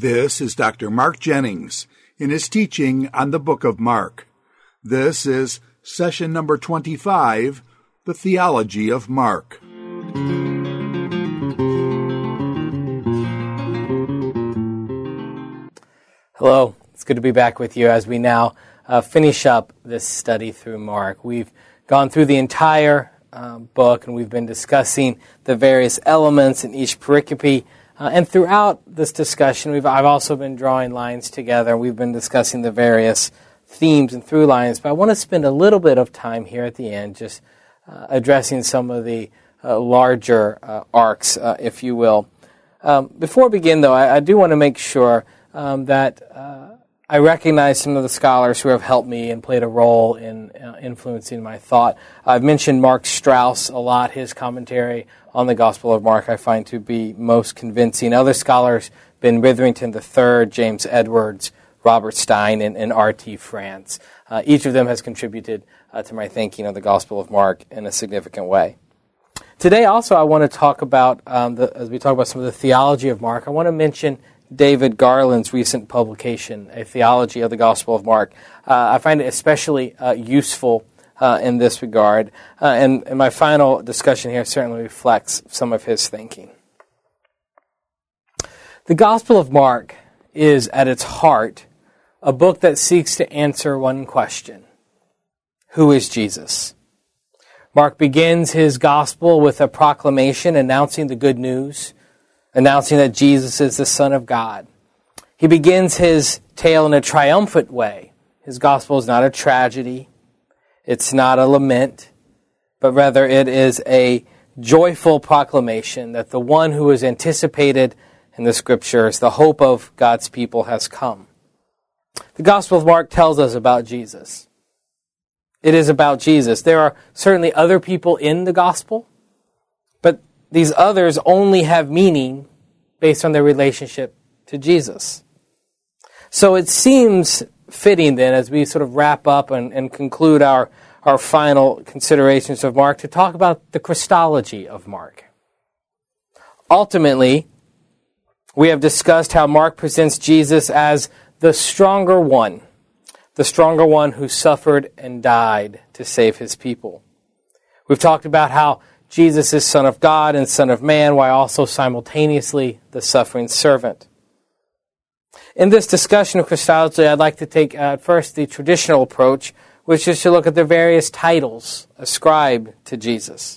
This is Dr. Mark Jennings in his teaching on the book of Mark. This is session number 25, The Theology of Mark. Hello, it's good to be back with you as we now finish up this study through Mark. We've gone through the entire book and we've been discussing the various elements in each pericope. And throughout this discussion, I've also been drawing lines together. We've been discussing the various themes and through lines. But I want to spend a little bit of time here at the end just addressing some of the larger arcs, if you will. Before we begin, though, I do want to make sure that I recognize some of the scholars who have helped me and played a role in influencing my thought. I've mentioned Mark Strauss a lot. His commentary on the Gospel of Mark I find to be most convincing. Other scholars, Ben Witherington III, James Edwards, Robert Stein, and R.T. France. Each of them has contributed to my thinking of the Gospel of Mark in a significant way. Today also I want to talk about, as we talk about some of the theology of Mark, I want to mention David Garland's recent publication, A Theology of the Gospel of Mark. I find it especially useful in this regard. And my final discussion here certainly reflects some of his thinking. The Gospel of Mark is, at its heart, a book that seeks to answer one question. Who is Jesus? Mark begins his Gospel with a proclamation announcing the good news, announcing that Jesus is the Son of God. He begins his tale in a triumphant way. His Gospel is not a tragedy. It's not a lament, but rather it is a joyful proclamation that the one who is anticipated in the Scriptures, the hope of God's people, has come. The Gospel of Mark tells us about Jesus. It is about Jesus. There are certainly other people in the Gospel, but these others only have meaning based on their relationship to Jesus. So it seems fitting then, as we sort of wrap up and conclude our final considerations of Mark, to talk about the Christology of Mark. Ultimately, we have discussed how Mark presents Jesus as the stronger one who suffered and died to save his people. We've talked about how Jesus is Son of God and Son of Man, while also simultaneously the suffering servant. In this discussion of Christology, I'd like to take first the traditional approach, which is to look at the various titles ascribed to Jesus.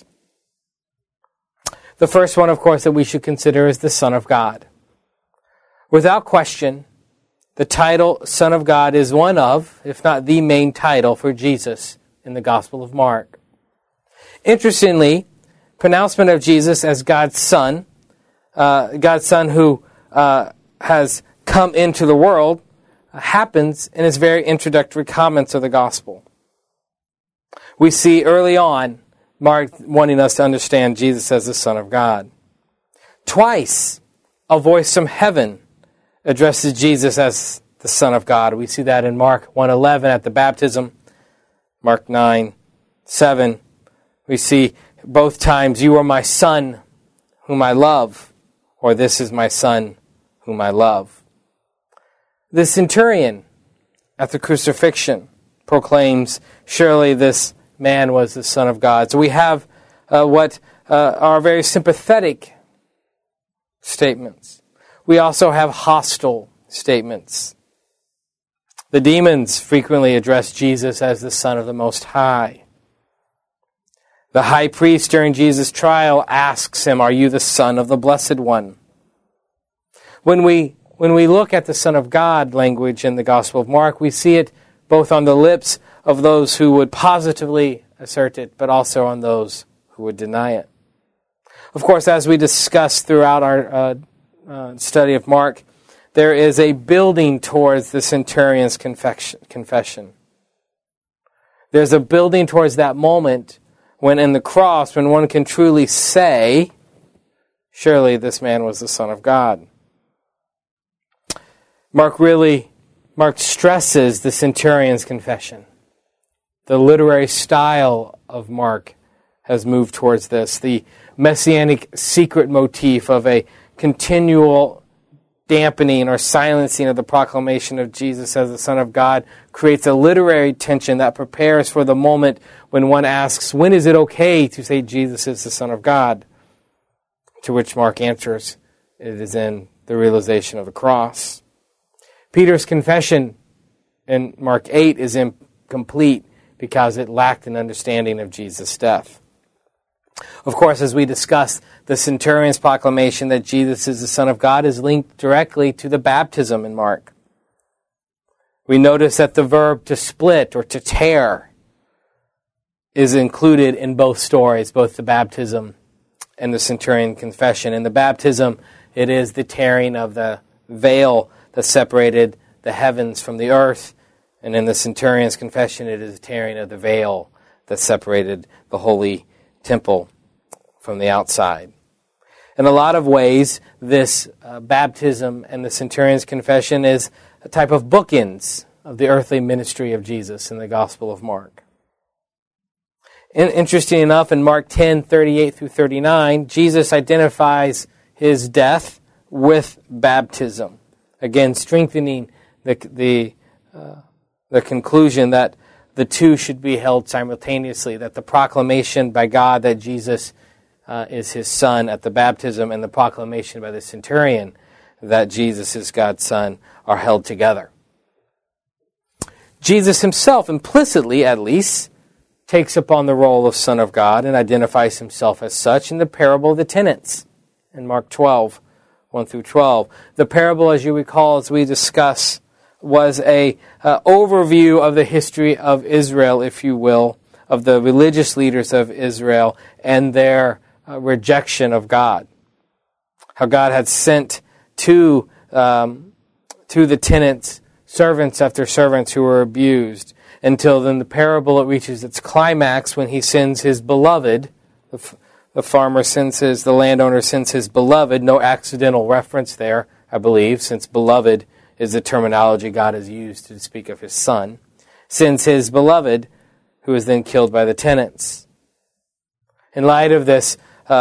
The first one, of course, that we should consider is the Son of God. Without question, the title Son of God is one of, if not the main title for Jesus in the Gospel of Mark. Interestingly, pronouncement of Jesus as God's Son who has come into the world, happens in his very introductory comments of the Gospel. We see early on Mark wanting us to understand Jesus as the Son of God. Twice, a voice from heaven addresses Jesus as the Son of God. We see that in Mark 1:11 at the baptism, Mark 9:7. We see both times, "You are my Son, whom I love," or "This is my Son, whom I love." The centurion at the crucifixion proclaims, "Surely this man was the Son of God." So we have what are very sympathetic statements. We also have hostile statements. The demons frequently address Jesus as the Son of the Most High. The high priest during Jesus' trial asks him, "Are you the Son of the Blessed One?" When we look at the Son of God language in the Gospel of Mark, we see it both on the lips of those who would positively assert it, but also on those who would deny it. Of course, as we discussed throughout our study of Mark, there is a building towards the centurion's confession. There's a building towards that moment when in the cross, when one can truly say, "Surely this man was the Son of God." Mark stresses the centurion's confession. The literary style of Mark has moved towards this. The messianic secret motif of a continual dampening or silencing of the proclamation of Jesus as the Son of God creates a literary tension that prepares for the moment when one asks, when is it okay to say Jesus is the Son of God? To which Mark answers, it is in the realization of the cross. Peter's confession in Mark 8 is incomplete because it lacked an understanding of Jesus' death. Of course, as we discussed, the centurion's proclamation that Jesus is the Son of God is linked directly to the baptism in Mark. We notice that the verb to split or to tear is included in both stories, both the baptism and the centurion confession. In the baptism, it is the tearing of the veil that separated the heavens from the earth. And in the centurion's confession, it is the tearing of the veil that separated the holy temple from the outside. In a lot of ways, this baptism and the centurion's confession is a type of bookends of the earthly ministry of Jesus in the Gospel of Mark. Interesting enough, in Mark 10:38 through 39, Jesus identifies his death with baptism. Again, strengthening the conclusion that the two should be held simultaneously, that the proclamation by God that Jesus is his Son at the baptism and the proclamation by the centurion that Jesus is God's Son are held together. Jesus himself, implicitly at least, takes upon the role of Son of God and identifies himself as such in the parable of the tenants in Mark 12, 1 through 12. The parable, as you recall, as we discuss, was a overview of the history of Israel, if you will, of the religious leaders of Israel and their rejection of God. How God had sent to the tenants servants after servants who were abused, until then the parable, it reaches its climax when he sends his beloved. The landowner sends his beloved. No accidental reference there, I believe, since beloved is the terminology God has used to speak of his Son. Sends his beloved, who is then killed by the tenants. In light of this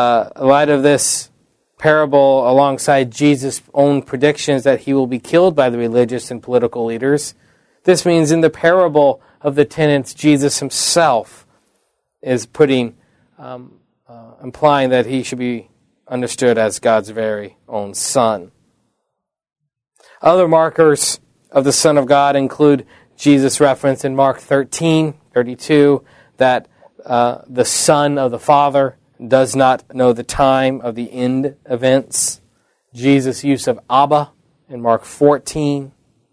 parable, alongside Jesus' own predictions that he will be killed by the religious and political leaders, this means in the parable of the tenants, Jesus himself is implying that he should be understood as God's very own Son. Other markers of the Son of God include Jesus' reference in Mark 13:32 that the Son of the Father does not know the time of the end events. Jesus' use of Abba in Mark 14.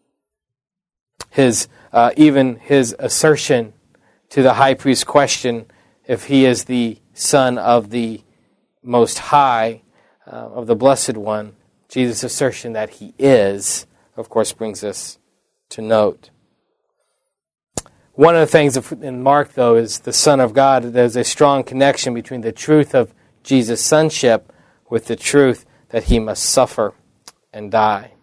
Even his assertion to the high priest's question if he is the Son of the Most High, of the Blessed One, Jesus' assertion that he is, of course, brings us to note. One of the things in Mark, though, is the Son of God. There's a strong connection between the truth of Jesus' sonship with the truth that he must suffer and die.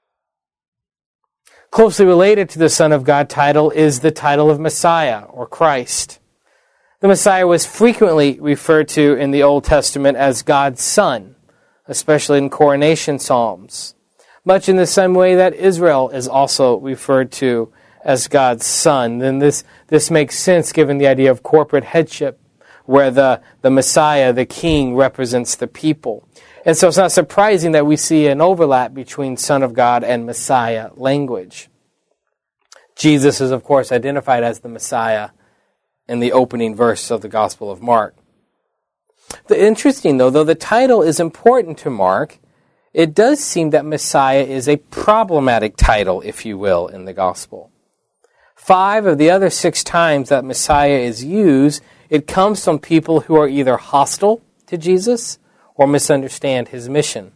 Closely related to the Son of God title is the title of Messiah or Christ. The Messiah was frequently referred to in the Old Testament as God's Son, especially in coronation psalms, much in the same way that Israel is also referred to as God's Son. Then this makes sense given the idea of corporate headship, where the Messiah, the King, represents the people. And so it's not surprising that we see an overlap between Son of God and Messiah language. Jesus is, of course, identified as the Messiah in the opening verse of the Gospel of Mark. Interesting, though the title is important to Mark, it does seem that Messiah is a problematic title, if you will, in the Gospel. 5 of the other 6 times that Messiah is used, it comes from people who are either hostile to Jesus or misunderstand his mission.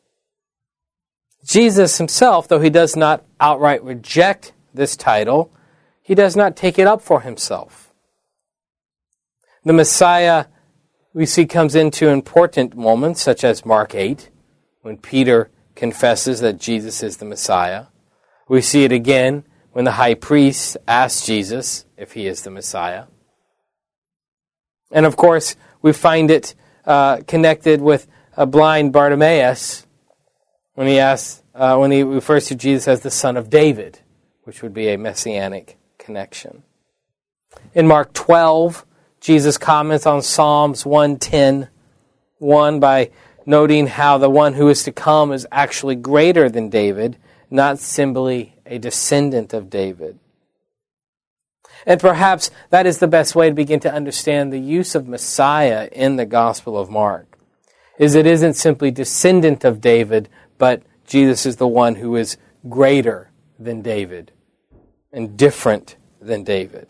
Jesus himself, though he does not outright reject this title, he does not take it up for himself. The Messiah, we see, comes into important moments, such as Mark 8, when Peter confesses that Jesus is the Messiah. We see it again when the high priest asks Jesus if he is the Messiah. And of course, we find it connected with a blind Bartimaeus when he asks when he refers to Jesus as the Son of David, which would be a messianic connection. In Mark 12, Jesus comments on Psalms 110:1 by noting how the one who is to come is actually greater than David, not simply a descendant of David. And perhaps that is the best way to begin to understand the use of Messiah in the Gospel of Mark, is it isn't simply descendant of David, but Jesus is the one who is greater than David and different than David.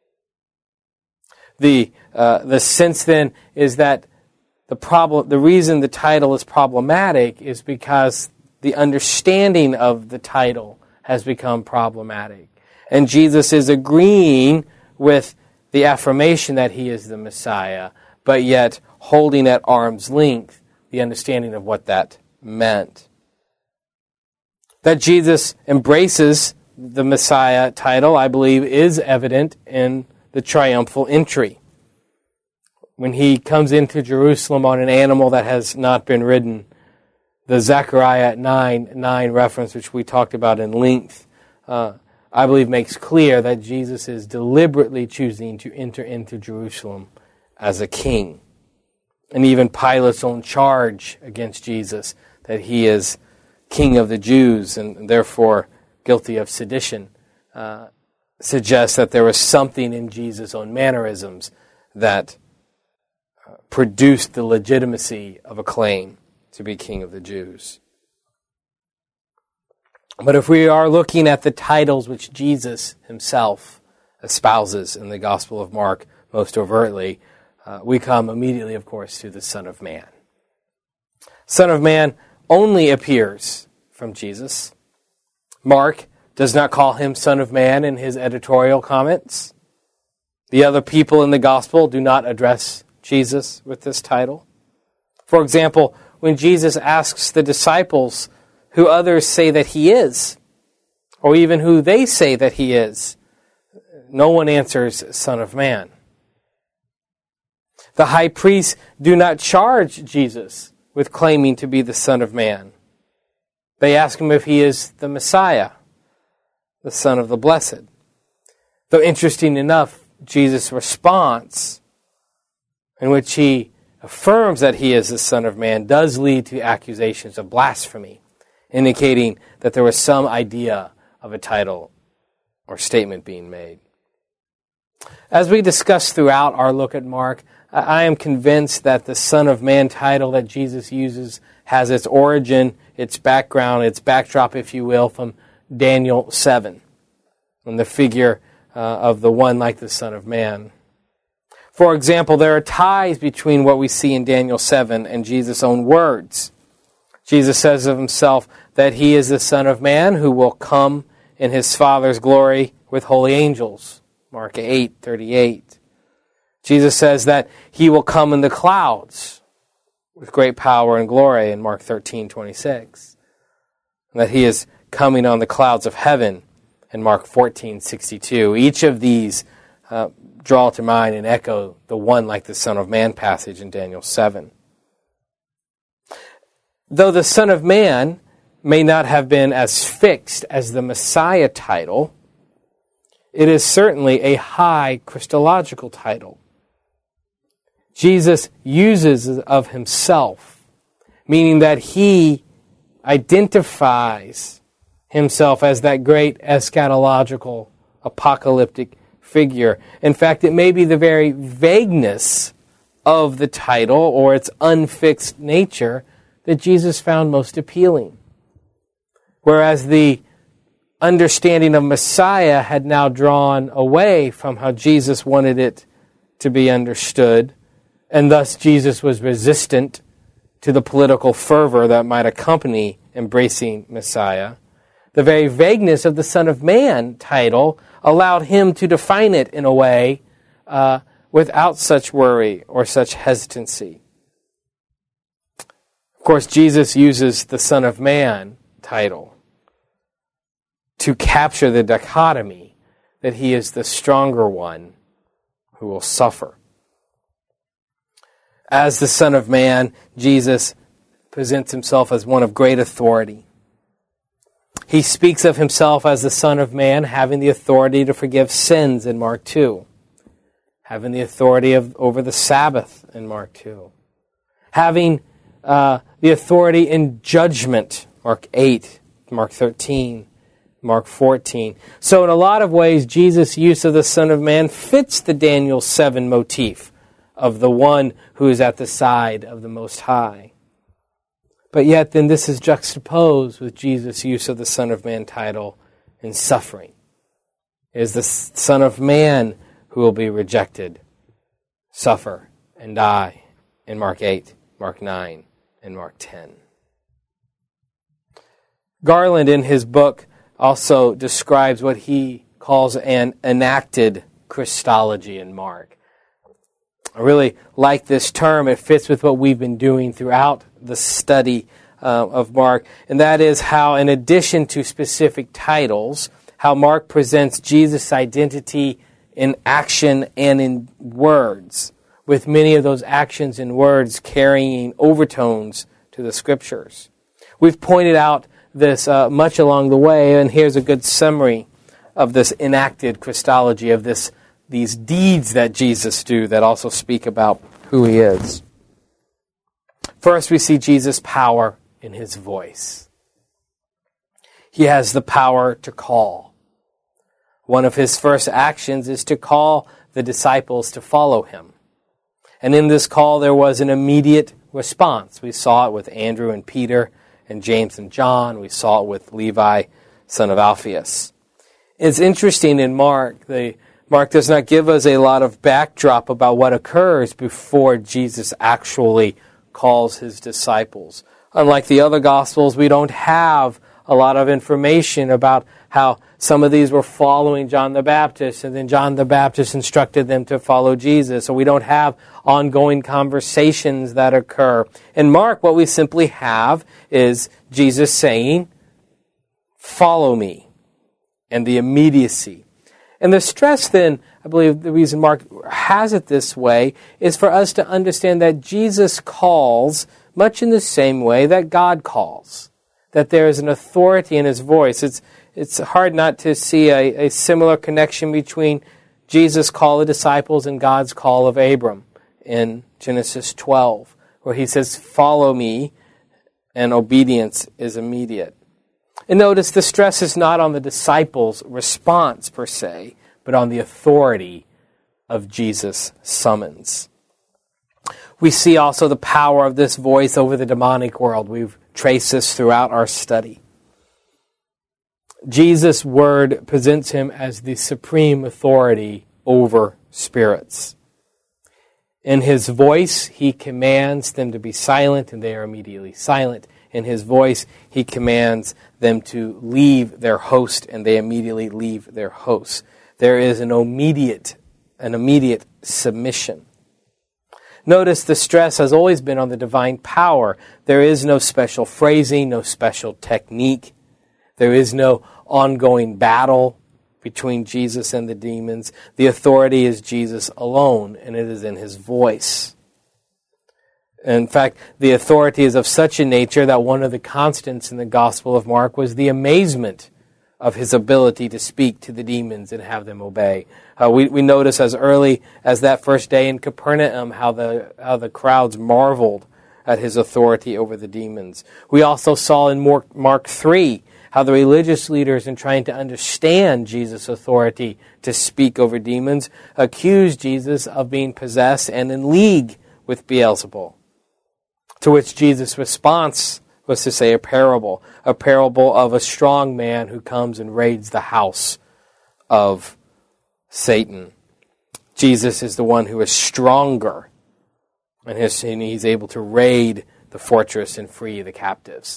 The sense then is that the reason the title is problematic is because the understanding of the title has become problematic. And Jesus is agreeing with the affirmation that he is the Messiah, but yet holding at arm's length the understanding of what that meant. That Jesus embraces the Messiah title, I believe, is evident in the triumphal entry. When he comes into Jerusalem on an animal that has not been ridden, the Zechariah 9:9 reference, which we talked about in length, I believe makes clear that Jesus is deliberately choosing to enter into Jerusalem as a king. And even Pilate's own charge against Jesus, that he is king of the Jews and therefore guilty of sedition, suggests that there was something in Jesus' own mannerisms that produced the legitimacy of a claim to be king of the Jews. But if we are looking at the titles which Jesus himself espouses in the Gospel of Mark most overtly, we come immediately, of course, to the Son of Man. Son of Man only appears from Jesus. Mark does not call him Son of Man in his editorial comments. The other people in the Gospel do not address Jesus with this title. For example, when Jesus asks the disciples who others say that he is, or even who they say that he is, no one answers Son of Man. The high priests do not charge Jesus with claiming to be the Son of Man. They ask him if he is the Messiah, the Son of the Blessed. Though interesting enough, Jesus' response, in which he affirms that he is the Son of Man, does lead to accusations of blasphemy, indicating that there was some idea of a title or statement being made. As we discuss throughout our look at Mark, I am convinced that the Son of Man title that Jesus uses has its origin, its background, its backdrop, if you will, from Daniel 7, and the figure of the one like the Son of Man. For example, there are ties between what we see in Daniel 7 and Jesus' own words. Jesus says of himself that he is the Son of Man who will come in his Father's glory with holy angels. Mark 8:38. Jesus says that he will come in the clouds with great power and glory in Mark 13:26. And that he is coming on the clouds of heaven in Mark 14:62. Each of these draw to mind and echo the one like the Son of Man passage in Daniel 7. Though the Son of Man may not have been as fixed as the Messiah title, it is certainly a high Christological title. Jesus uses of himself, meaning that he identifies himself as that great eschatological, apocalyptic figure. In fact, it may be the very vagueness of the title or its unfixed nature that Jesus found most appealing. Whereas the understanding of Messiah had now drawn away from how Jesus wanted it to be understood, and thus Jesus was resistant to the political fervor that might accompany embracing Messiah. The very vagueness of the Son of Man title allowed him to define it in a way without such worry or such hesitancy. Of course, Jesus uses the Son of Man title to capture the dichotomy that he is the stronger one who will suffer. As the Son of Man, Jesus presents himself as one of great authority. He speaks of himself as the Son of Man, having the authority to forgive sins in Mark 2. Having the authority over the Sabbath in Mark 2. Having the authority in judgment, Mark 8, Mark 13, Mark 14. So in a lot of ways, Jesus' use of the Son of Man fits the Daniel 7 motif of the one who is at the side of the Most High. But yet then this is juxtaposed with Jesus' use of the Son of Man title in suffering. It is the Son of Man who will be rejected, suffer, and die in Mark 8, Mark 9, and Mark 10. Garland, in his book, also describes what he calls an enacted Christology in Mark. I really like this term. It fits with what we've been doing throughout the study of Mark, and that is how, in addition to specific titles, how Mark presents Jesus' identity in action and in words, with many of those actions and words carrying overtones to the Scriptures. We've pointed out this much along the way, and here's a good summary of this enacted Christology, of these deeds that Jesus do that also speak about who he is. First, we see Jesus' power in his voice. He has the power to call. One of his first actions is to call the disciples to follow him. And in this call, there was an immediate response. We saw it with Andrew and Peter and James and John. We saw it with Levi, son of Alphaeus. It's interesting in Mark, Mark does not give us a lot of backdrop about what occurs before Jesus actually calls his disciples. Unlike the other Gospels, we don't have a lot of information about how some of these were following John the Baptist, and then John the Baptist instructed them to follow Jesus. So we don't have ongoing conversations that occur. In Mark, what we simply have is Jesus saying, "Follow me," and the immediacy. And the stress then, I believe the reason Mark has it this way, is for us to understand that Jesus calls much in the same way that God calls. That there is an authority in his voice. It's hard not to see a similar connection between Jesus' call of disciples and God's call of Abram in Genesis 12, where he says, "Follow me," and obedience is immediate. And notice the stress is not on the disciples' response per se, but on the authority of Jesus' summons. We see also the power of this voice over the demonic world. We've traced this throughout our study. Jesus' word presents him as the supreme authority over spirits. In his voice, he commands them to be silent, and they are immediately silent. In his voice, he commands them to leave their host, and they immediately leave their host. There is an immediate submission. Notice the stress has always been on the divine power. There is no special phrasing, no special technique. There is no ongoing battle between Jesus and the demons. The authority is Jesus alone, and it is in his voice. In fact, the authority is of such a nature that one of the constants in the Gospel of Mark was the amazement of his ability to speak to the demons and have them obey. We notice as early as that first day in Capernaum how the crowds marveled at his authority over the demons. We also saw in Mark 3 how the religious leaders, in trying to understand Jesus' authority to speak over demons, accused Jesus of being possessed and in league with Beelzebul. To which Jesus' response was to say a parable of a strong man who comes and raids the house of Satan. Jesus is the one who is stronger, and he's able to raid the fortress and free the captives.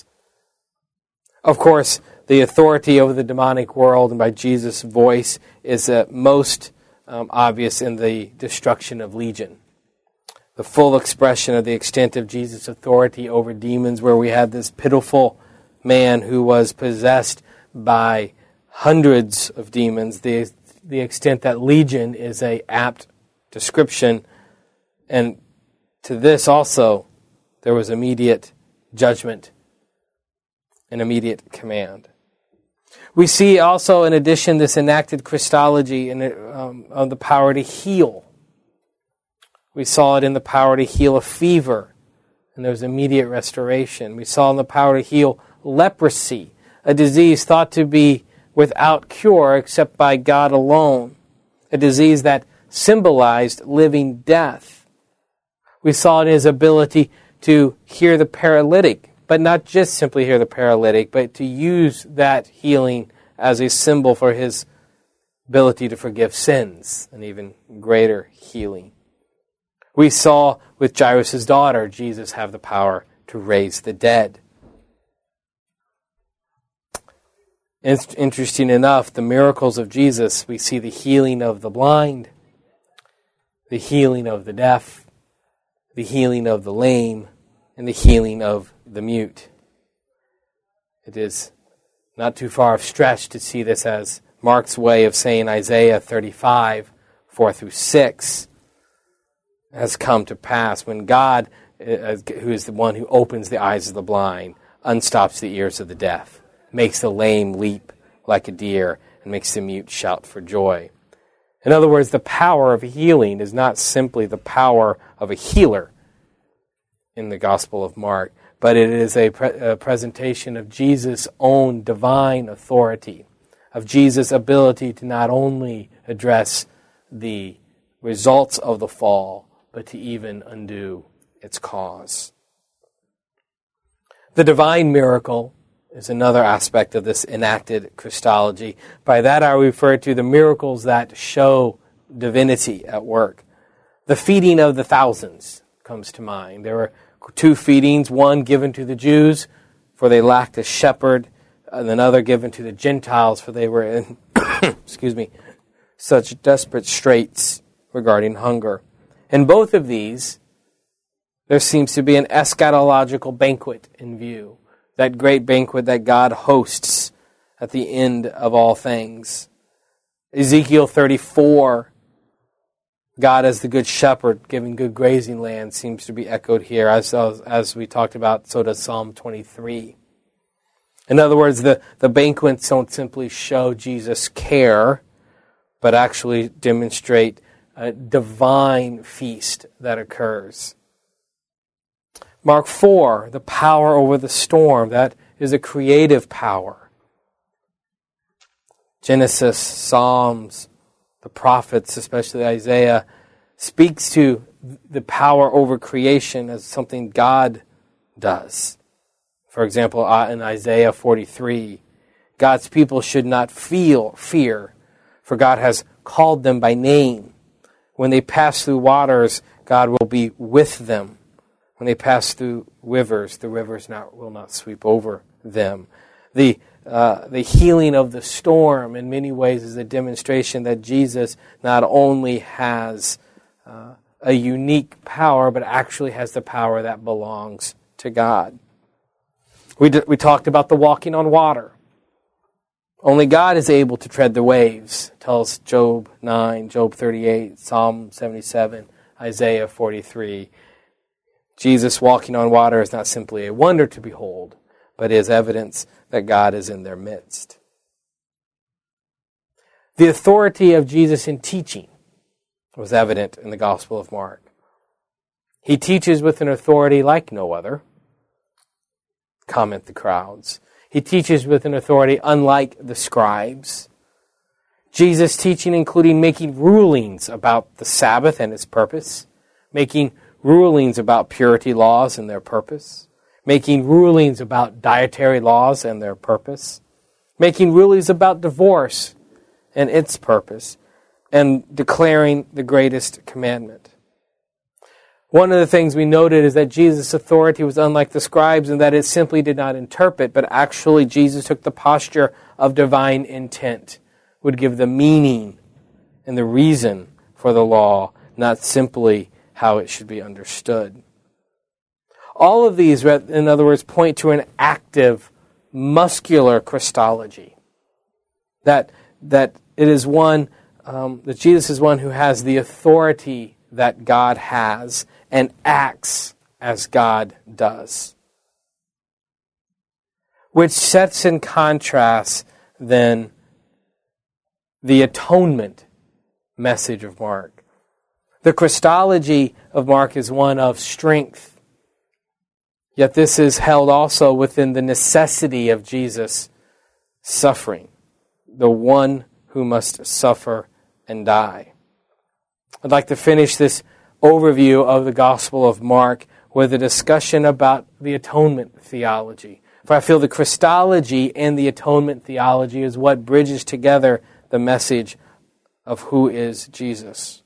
Of course, the authority over the demonic world and by Jesus' voice is most obvious in the destruction of Legion. The full expression of the extent of Jesus' authority over demons, where we had this pitiful man who was possessed by hundreds of demons. The extent that Legion is an apt description. And to this also, there was immediate judgment and immediate command. We see also, in addition, this enacted Christology of the power to heal. We saw it in the power to heal a fever, and there was immediate restoration. We saw in the power to heal leprosy, a disease thought to be without cure except by God alone, a disease that symbolized living death. We saw in his ability to hear the paralytic, but not just simply hear the paralytic, but to use that healing as a symbol for his ability to forgive sins, and even greater healing. We saw with Jairus' daughter, Jesus have the power to raise the dead. Interesting enough, the miracles of Jesus, we see the healing of the blind, the healing of the deaf, the healing of the lame, and the healing of the mute. It is not too far of stretch to see this as Mark's way of saying Isaiah 35, 4-6, has come to pass when God, who is the one who opens the eyes of the blind, unstops the ears of the deaf, makes the lame leap like a deer, and makes the mute shout for joy. In other words, the power of healing is not simply the power of a healer in the Gospel of Mark, but it is a presentation of Jesus' own divine authority, of Jesus' ability to not only address the results of the fall, but to even undo its cause. The divine miracle is another aspect of this enacted Christology. By that I refer to the miracles that show divinity at work. The feeding of the thousands comes to mind. There were two feedings, one given to the Jews, for they lacked a shepherd, and another given to the Gentiles, for they were in such desperate straits regarding hunger. In both of these, there seems to be an eschatological banquet in view, that great banquet that God hosts at the end of all things. Ezekiel 34, God as the good shepherd giving good grazing land, seems to be echoed here, as we talked about, so does Psalm 23. In other words, the banquets don't simply show Jesus' care, but actually demonstrate a divine feast that occurs. Mark 4, the power over the storm, that is a creative power. Genesis, Psalms, the prophets, especially Isaiah, speaks to the power over creation as something God does. For example, in Isaiah 43, God's people should not feel fear, for God has called them by name. When they pass through waters, God will be with them. When they pass through rivers, the rivers will not sweep over them. The healing of the storm, in many ways, is a demonstration that Jesus not only has a unique power, but actually has the power that belongs to God. We talked about the walking on water. Only God is able to tread the waves, tells Job 9, Job 38, Psalm 77, Isaiah 43. Jesus walking on water is not simply a wonder to behold, but is evidence that God is in their midst. The authority of Jesus in teaching was evident in the Gospel of Mark. He teaches with an authority like no other, comment the crowds. He teaches with an authority unlike the scribes. Jesus' teaching including making rulings about the Sabbath and its purpose, making rulings about purity laws and their purpose, making rulings about dietary laws and their purpose, making rulings about divorce and its purpose, and declaring the greatest commandment. One of the things we noted is that Jesus' authority was unlike the scribes in that it simply did not interpret, but actually Jesus took the posture of divine intent, would give the meaning and the reason for the law, not simply how it should be understood. All of these, in other words, point to an active, muscular Christology. That it is one, that Jesus is one who has the authority that God has and acts as God does. Which sets in contrast than the atonement message of Mark. The Christology of Mark is one of strength, yet this is held also within the necessity of Jesus' suffering, the one who must suffer and die. I'd like to finish this overview of the Gospel of Mark with a discussion about the atonement theology. For I feel the Christology and the atonement theology is what bridges together the message of who is Jesus.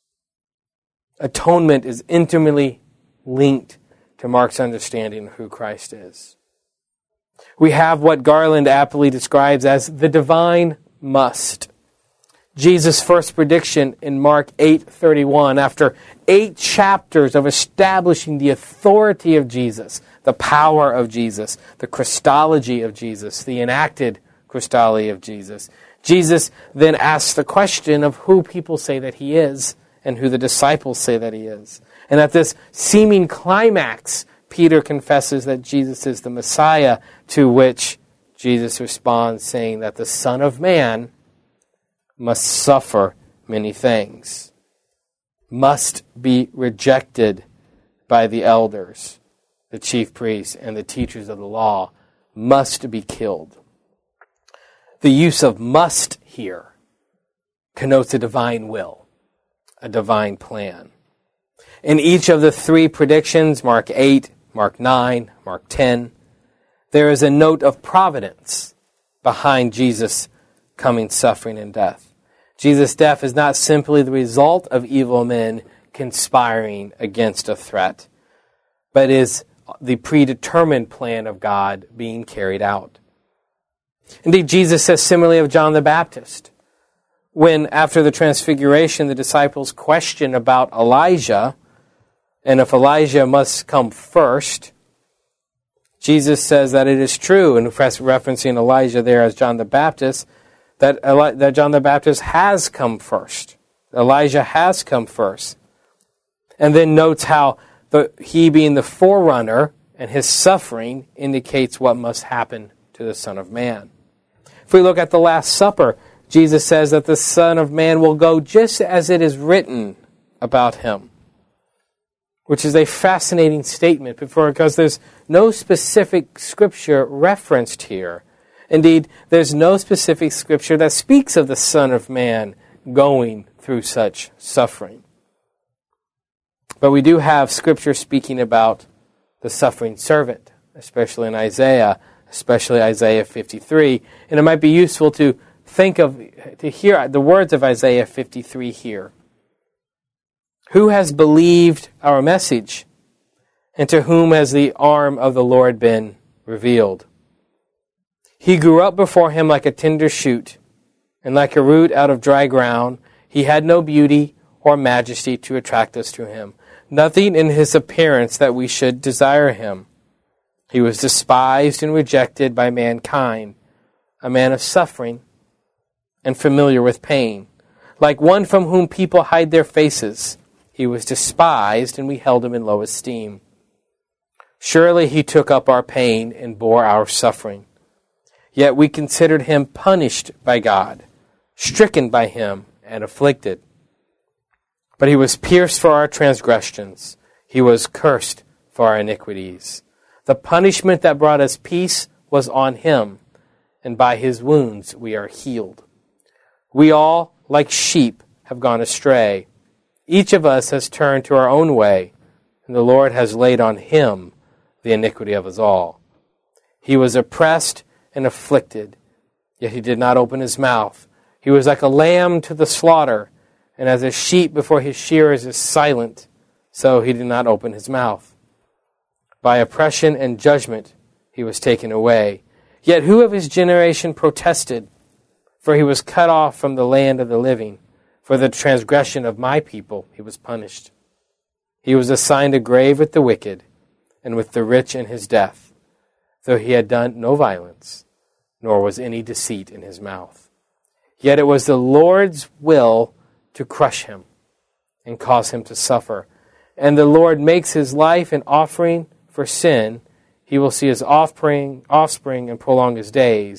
Atonement is intimately linked to Mark's understanding of who Christ is. We have what Garland aptly describes as the divine must. Jesus' first prediction in Mark 8:31, after 8 chapters of establishing the authority of Jesus, the power of Jesus, the Christology of Jesus, the enacted Christology of Jesus, Jesus then asks the question of who people say that he is and who the disciples say that he is. And at this seeming climax, Peter confesses that Jesus is the Messiah, to which Jesus responds saying that the Son of Man must suffer many things, must be rejected by the elders, the chief priests, and the teachers of the law, must be killed. The use of must here connotes a divine will, a divine plan. In each of the 3 predictions, Mark 8, Mark 9, Mark 10, there is a note of providence behind Jesus' coming suffering and death. Jesus' death is not simply the result of evil men conspiring against a threat, but is the predetermined plan of God being carried out. Indeed, Jesus says similarly of John the Baptist. When, after the transfiguration, the disciples question about Elijah, and if Elijah must come first, Jesus says that it is true, and referencing Elijah there as John the Baptist, that John the Baptist has come first. Elijah has come first. And then notes how he being the forerunner and his suffering indicates what must happen to the Son of Man. If we look at the Last Supper, Jesus says that the Son of Man will go just as it is written about him, which is a fascinating statement because there's no specific scripture referenced here. Indeed, there's no specific scripture that speaks of the Son of Man going through such suffering. But we do have scripture speaking about the suffering servant, especially in Isaiah, especially Isaiah 53. And it might be useful to hear the words of Isaiah 53 here. Who has believed our message? And to whom has the arm of the Lord been revealed? He grew up before him like a tender shoot, and like a root out of dry ground. He had no beauty or majesty to attract us to him. Nothing in his appearance that we should desire him. He was despised and rejected by mankind, a man of suffering and familiar with pain. Like one from whom people hide their faces, he was despised, and we held him in low esteem. Surely he took up our pain and bore our suffering. Yet we considered him punished by God, stricken by him, and afflicted. But he was pierced for our transgressions. He was cursed for our iniquities. The punishment that brought us peace was on him, and by his wounds we are healed. We all, like sheep, have gone astray. Each of us has turned to our own way, and the Lord has laid on him the iniquity of us all. He was oppressed and afflicted, yet he did not open his mouth. He was like a lamb to the slaughter, and as a sheep before his shearers is silent, so he did not open his mouth. By oppression and judgment he was taken away. Yet who of his generation protested? For he was cut off from the land of the living. For the transgression of my people he was punished. He was assigned a grave with the wicked, and with the rich in his death, though he had done no violence, nor was any deceit in his mouth. Yet it was the Lord's will to crush him and cause him to suffer. And the Lord makes his life an offering for sin. He will see his offspring and prolong his days,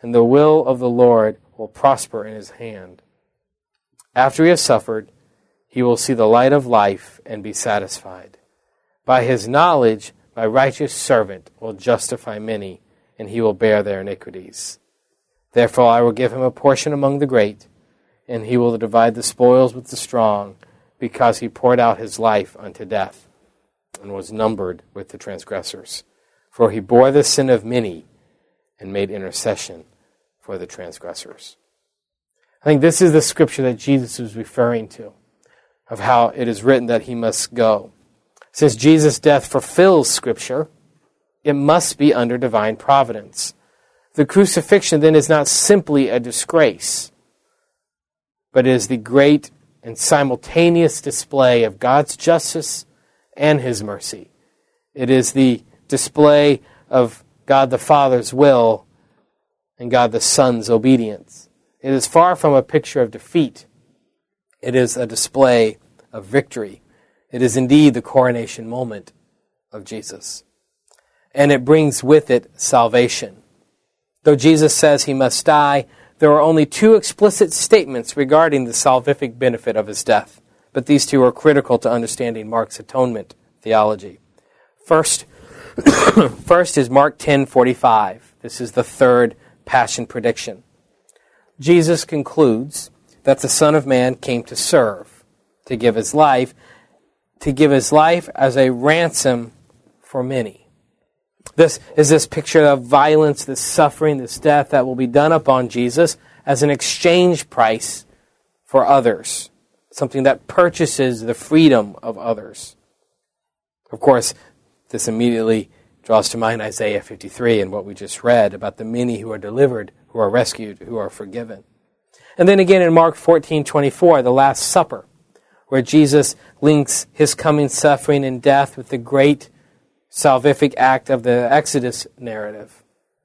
and the will of the Lord will prosper in his hand. After he has suffered, he will see the light of life and be satisfied. By his knowledge, my righteous servant will justify many, and he will bear their iniquities. Therefore I will give him a portion among the great, and he will divide the spoils with the strong, because he poured out his life unto death, and was numbered with the transgressors. For he bore the sin of many, and made intercession for the transgressors. I think this is the scripture that Jesus was referring to, of how it is written that he must go. Since Jesus' death fulfills Scripture, it must be under divine providence. The crucifixion then is not simply a disgrace, but is the great and simultaneous display of God's justice and his mercy. It is the display of God the Father's will and God the Son's obedience. It is far from a picture of defeat. It is a display of victory. It is indeed the coronation moment of Jesus. And it brings with it salvation. Though Jesus says he must die, there are only two explicit statements regarding the salvific benefit of his death. But these two are critical to understanding Mark's atonement theology. First is Mark 10:45. This is the third passion prediction. Jesus concludes that the Son of Man came to serve, to give his life as a ransom for many. This is this picture of violence, this suffering, this death that will be done upon Jesus as an exchange price for others, something that purchases the freedom of others. Of course, this immediately draws to mind Isaiah 53 and what we just read about the many who are delivered, who are rescued, who are forgiven. And then again in Mark 14:24, the Last Supper, where Jesus links his coming suffering and death with the great salvific act of the Exodus narrative.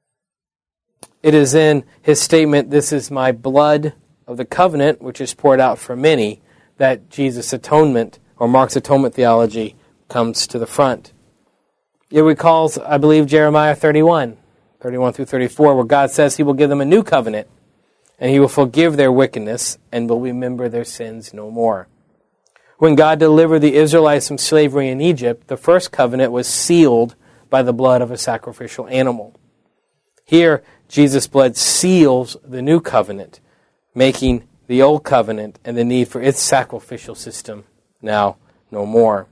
It is in his statement, "This is my blood of the covenant, which is poured out for many," that Jesus' atonement, or Mark's atonement theology, comes to the front. It recalls, I believe, Jeremiah 31 through 34, where God says he will give them a new covenant, and he will forgive their wickedness, and will remember their sins no more. When God delivered the Israelites from slavery in Egypt, the first covenant was sealed by the blood of a sacrificial animal. Here, Jesus' blood seals the new covenant, making the old covenant and the need for its sacrificial system now no more.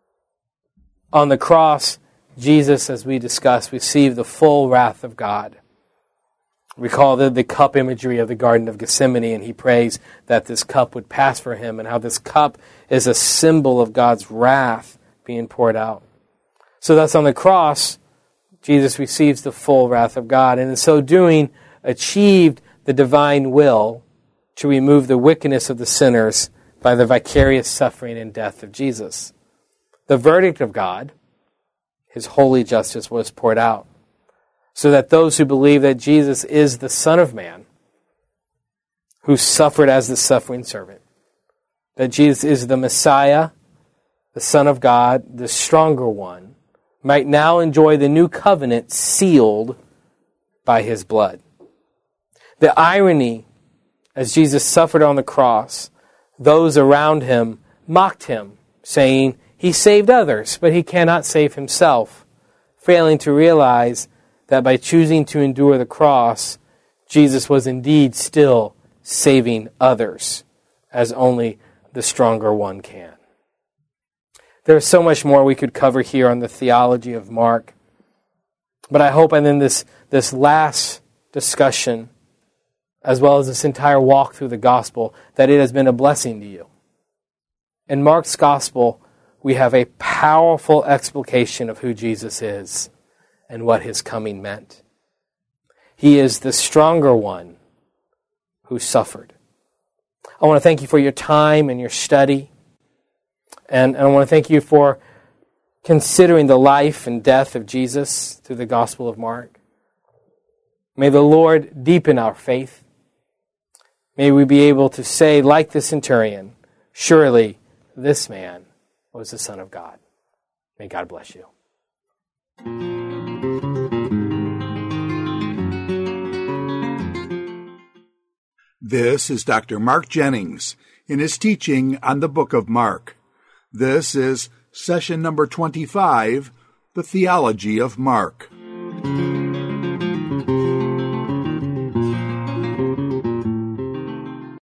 On the cross, Jesus, as we discussed, received the full wrath of God. Recall the cup imagery of the Garden of Gethsemane, and he prays that this cup would pass for him, and how this cup is a symbol of God's wrath being poured out. So thus on the cross, Jesus receives the full wrath of God, and in so doing, achieved the divine will to remove the wickedness of the sinners by the vicarious suffering and death of Jesus. The verdict of God, his holy justice, was poured out, so that those who believe that Jesus is the Son of Man, who suffered as the suffering servant, that Jesus is the Messiah, the Son of God, the stronger one, might now enjoy the new covenant sealed by his blood. The irony, as Jesus suffered on the cross, those around him mocked him, saying, "He saved others, but he cannot save himself," failing to realize that by choosing to endure the cross, Jesus was indeed still saving others, as only the stronger one can. There's so much more we could cover here on the theology of Mark, but I hope, and in this last discussion, as well as this entire walk through the gospel, that it has been a blessing to you. In Mark's gospel, we have a powerful explication of who Jesus is and what his coming meant. He is the stronger one who suffered. I want to thank you for your time and your study. And I want to thank you for considering the life and death of Jesus through the Gospel of Mark. May the Lord deepen our faith. May we be able to say, like the centurion, "Surely this man was the Son of God." May God bless you. This is Dr. Mark Jennings in his teaching on the book of Mark. This is session number 25, The Theology of Mark.